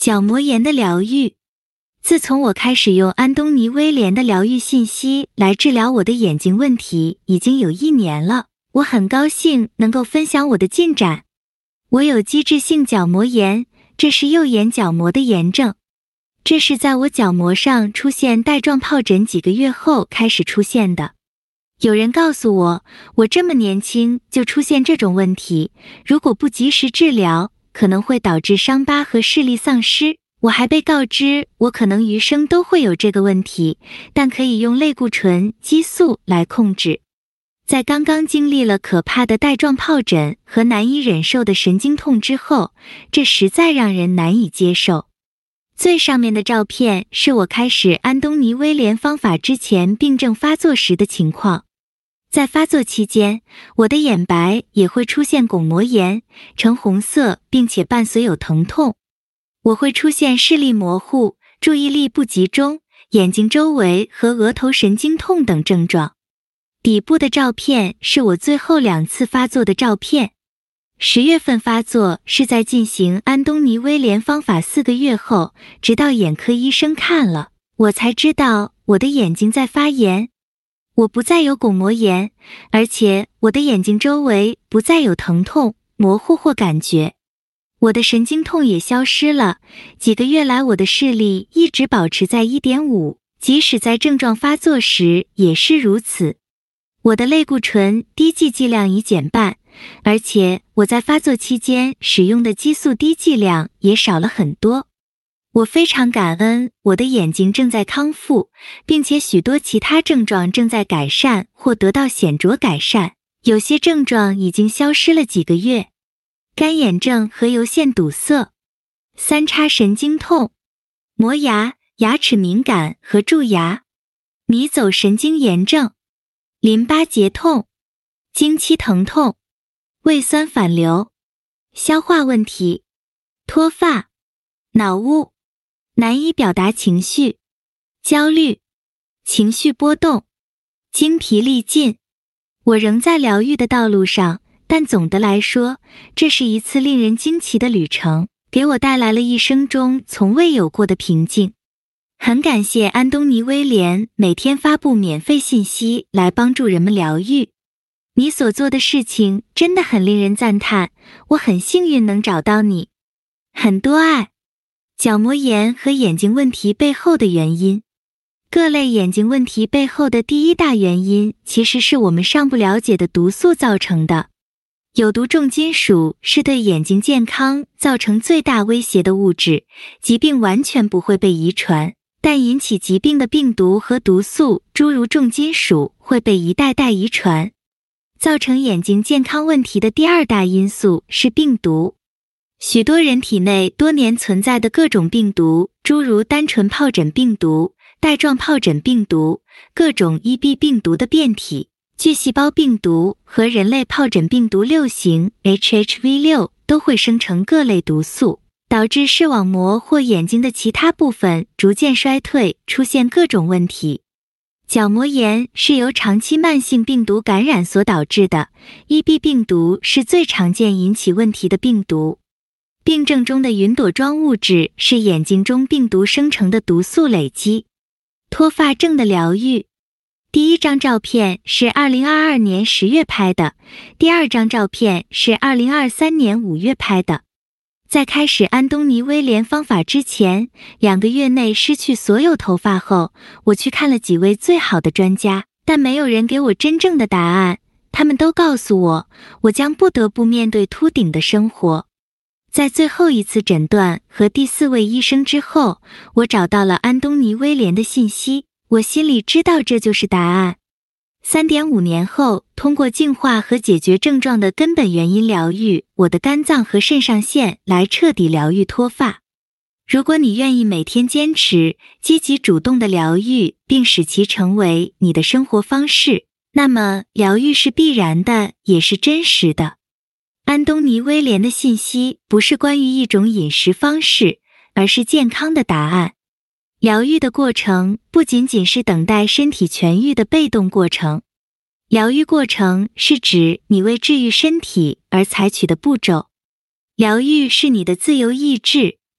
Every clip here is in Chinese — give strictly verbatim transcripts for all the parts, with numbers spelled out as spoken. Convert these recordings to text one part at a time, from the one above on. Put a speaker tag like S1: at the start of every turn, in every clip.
S1: 角膜炎的疗愈。自从我开始用安东尼·威廉的疗愈信息来治疗我的眼睛问题，已经有一年了。我很高兴能够分享我的进展。我有机质性角膜炎，这是右眼角膜的炎症。这是在我角膜上出现带状疱疹几个月后开始出现的。有人告诉我，我这么年轻就出现这种问题，如果不及时治疗，可能会导致伤疤和视力丧失。我还被告知我可能余生都会有这个问题，但可以用类固醇激素来控制。在刚刚经历了可怕的带状疱疹和难以忍受的神经痛之后，这实在让人难以接受。最上面的照片是我开始安东尼·威廉方法之前病症发作时的情况。在发作期间，我的眼白也会出现巩膜炎，呈红色并且伴随有疼痛。我会出现视力模糊、注意力不集中、眼睛周围和额头神经痛等症状。底部的照片是我最后两次发作的照片。十月份发作是在进行安东尼·威廉方法四个月后，直到眼科医生看了，我才知道我的眼睛在发炎。我不再有巩膜炎，而且我的眼睛周围不再有疼痛、模糊或感觉。我的神经痛也消失了，几个月来我的视力一直保持在 一点五， 即使在症状发作时也是如此。我的类固醇滴剂剂量已减半，而且我在发作期间使用的激素滴剂量也少了很多。我非常感恩我的眼睛正在康复，并且许多其他症状正在改善或得到显著改善，有些症状已经消失了几个月。干眼症和油腺堵塞、三叉神经痛、磨牙、牙齿敏感和蛀牙、迷走神经炎症、淋巴结痛、经期疼痛、胃酸反流、消化问题、脱发、脑雾、难以表达情绪、焦虑、情绪波动、精疲力尽。我仍在疗愈的道路上，但总的来说，这是一次令人惊奇的旅程，给我带来了一生中从未有过的平静。很感谢安东尼·威廉每天发布免费信息来帮助人们疗愈。你所做的事情真的很令人赞叹，我很幸运能找到你。很多爱。角膜炎和眼睛问题背后的原因。各类眼睛问题背后的第一大原因其实是我们尚不了解的毒素造成的。有毒重金属是对眼睛健康造成最大威胁的物质，疾病完全不会被遗传，但引起疾病的病毒和毒素，诸如重金属，会被一代代遗传。造成眼睛健康问题的第二大因素是病毒。许多人体内多年存在的各种病毒，诸如单纯疱疹病毒、带状疱疹病毒、各种 E B 病毒的变体、巨细胞病毒和人类疱疹病毒六型 H H V 六 都会生成各类毒素，导致视网膜或眼睛的其他部分逐渐衰退，出现各种问题。角膜炎是由长期慢性病毒感染所导致的， E B 病毒是最常见引起问题的病毒。病症中的云朵状物质是眼睛中病毒生成的毒素累积。脱发症的疗愈。第一张照片是二零二二年十月拍的，第二张照片是二零二三年五月拍的。在开始安东尼·威廉方法之前，两个月内失去所有头发后，我去看了几位最好的专家，但没有人给我真正的答案。他们都告诉我，我将不得不面对秃顶的生活。在最后一次诊断和第四位医生之后，我找到了安东尼·威廉的信息，我心里知道这就是答案。三点五年后，通过净化和解决症状的根本原因疗愈我的肝脏和肾上腺，来彻底疗愈脱发。如果你愿意每天坚持积极主动的疗愈，并使其成为你的生活方式，那么疗愈是必然的，也是真实的。安东尼·威廉的信息不是关于一种饮食方式，而是健康的答案。疗愈的过程不仅仅是等待身体痊愈的被动过程，疗愈过程是指你为治愈身体而采取的步骤。疗愈是你的自由意志、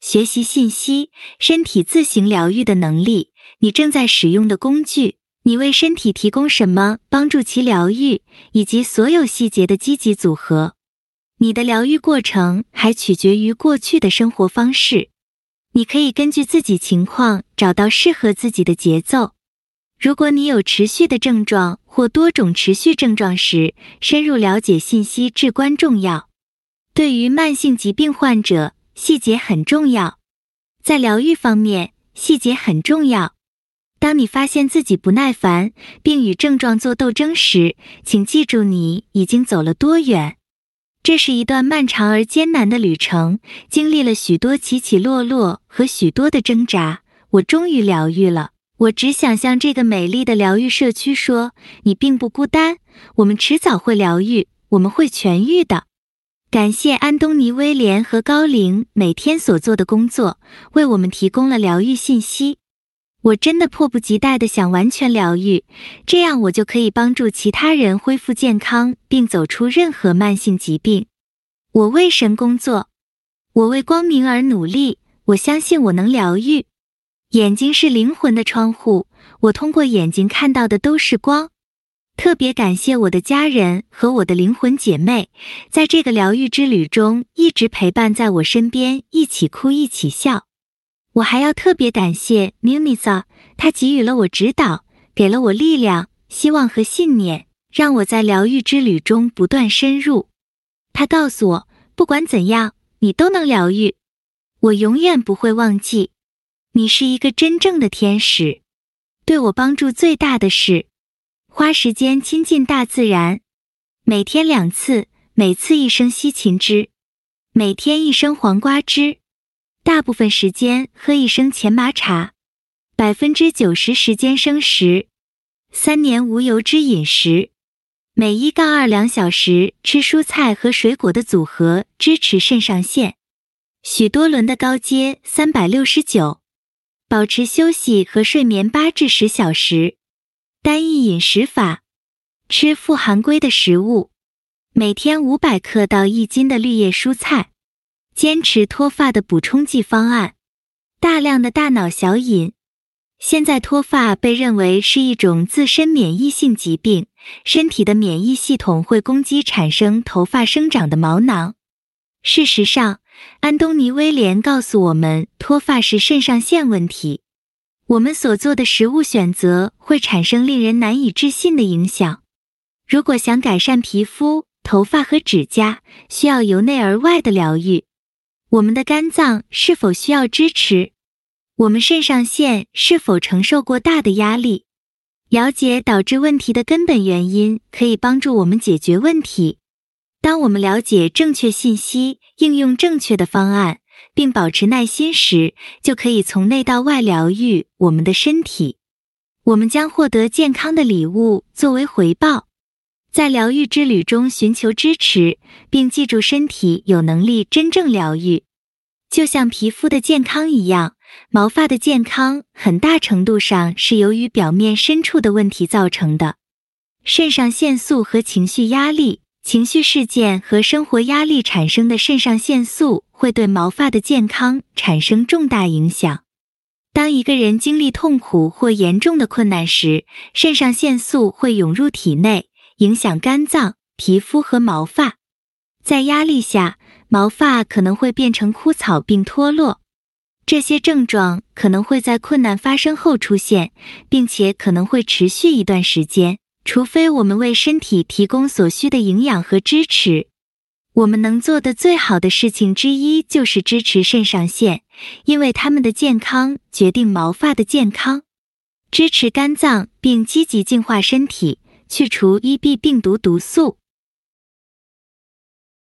S1: 学习信息，身体自行疗愈的能力，你正在使用的工具，你为身体提供什么帮助其疗愈，以及所有细节的积极组合。你的疗愈过程还取决于过去的生活方式。你可以根据自己情况找到适合自己的节奏。如果你有持续的症状或多种持续症状时，深入了解信息至关重要。对于慢性疾病患者，细节很重要。在疗愈方面，细节很重要。当你发现自己不耐烦，并与症状做斗争时，请记住你已经走了多远。这是一段漫长而艰难的旅程，经历了许多起起落落和许多的挣扎。我终于疗愈了。我只想向这个美丽的疗愈社区说，你并不孤单，我们迟早会疗愈，我们会痊愈的。感谢安东尼·威廉和高龄每天所做的工作，为我们提供了疗愈信息。我真的迫不及待地想完全疗愈，这样我就可以帮助其他人恢复健康，并走出任何慢性疾病。我为神工作，我为光明而努力，我相信我能疗愈。眼睛是灵魂的窗户，我通过眼睛看到的都是光。特别感谢我的家人和我的灵魂姐妹，在这个疗愈之旅中一直陪伴在我身边，一起哭一起笑。我还要特别感谢 Munisa， 她给予了我指导，给了我力量、希望和信念，让我在疗愈之旅中不断深入。她告诉我，不管怎样，你都能疗愈。我永远不会忘记，你是一个真正的天使。对我帮助最大的是花时间亲近大自然，每天两次，每次一升西芹汁，每天一升黄瓜汁，大部分时间喝一升前麻茶，百分之九十时间生食，三年无油脂饮食，每一杠二两小时吃蔬菜和水果的组合支持肾上腺，许多轮的高阶三百六十九，保持休息和睡眠八至十小时，单一饮食法，吃富含硅的食物，每天五百克到一斤的绿叶蔬菜，坚持脱发的补充剂方案，大量的大脑小饮。现在脱发被认为是一种自身免疫性疾病，身体的免疫系统会攻击产生头发生长的毛囊。事实上，安东尼·威廉告诉我们，脱发是肾上腺问题。我们所做的食物选择会产生令人难以置信的影响。如果想改善皮肤、头发和指甲，需要由内而外的疗愈。我们的肝脏是否需要支持？我们肾上腺是否承受过大的压力？了解导致问题的根本原因，可以帮助我们解决问题。当我们了解正确信息，应用正确的方案，并保持耐心时，就可以从内到外疗愈我们的身体。我们将获得健康的礼物作为回报。在疗愈之旅中寻求支持，并记住身体有能力真正疗愈。就像皮肤的健康一样，毛发的健康很大程度上是由于表面深处的问题造成的。肾上腺素和情绪压力，情绪事件和生活压力产生的肾上腺素会对毛发的健康产生重大影响。当一个人经历痛苦或严重的困难时，肾上腺素会涌入体内，影响肝脏、皮肤和毛发。在压力下，毛发可能会变成枯草并脱落。这些症状可能会在困难发生后出现，并且可能会持续一段时间，除非我们为身体提供所需的营养和支持。我们能做的最好的事情之一就是支持肾上腺，因为它们的健康决定毛发的健康。支持肝脏并积极净化身体，去除 E B 病毒毒素。